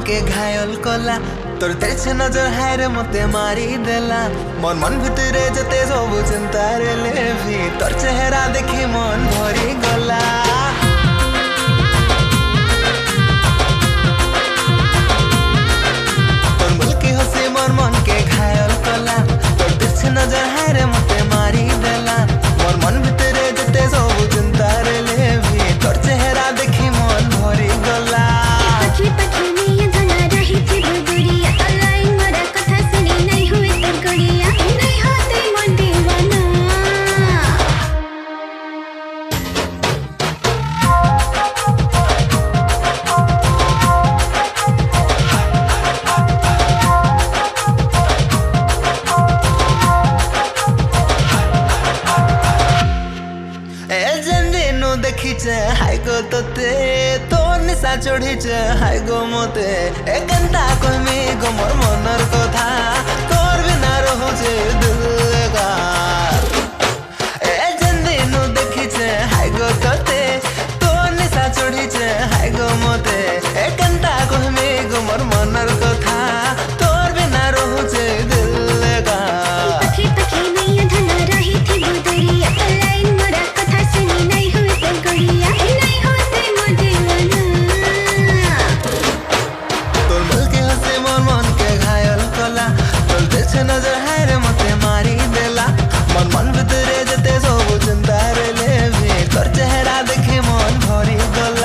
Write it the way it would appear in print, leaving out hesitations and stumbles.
के घायल कला तोर तेरे नजर हाय रे मते मारी देला मन मन भितरे जते सब चिंता रे लेवी तोर चेहरा देखी मन भरी गला तोर मुल्की हंसी मन मन के घायल कला तोर तेरे नजर हाय रे मते मारी देला मन मन भितरे जते सब चिंता रे लेवी तोर चेहरा देखी मन भरी गला हाय गो तोते तो निशा चढ़ीचे हाय गो मते ए केनता कहमी गो मोर मनर कथा तोर बिना रहुचे दिलगार ए जंदिनु देखिचे हाय गो तोते तो निशा चढ़ीचे हाय गो मते ए केनता कहमी गो मोर मनर कथा तोर बिना रहुचे दिलगार पखी पखी नैया धना रही थी गुदरिया लाइन मोरा कथा सुनी नहीं हुई तो गड़िया नहीं होते मदिवाना तोर मुल्की हंसी मन मन के घायल कला तोर तेरे नजर हाय रे मते मारी देला मन मन भितरे जते सब चिंता रे लेवी तोर चेहरा देखी मन भरी गला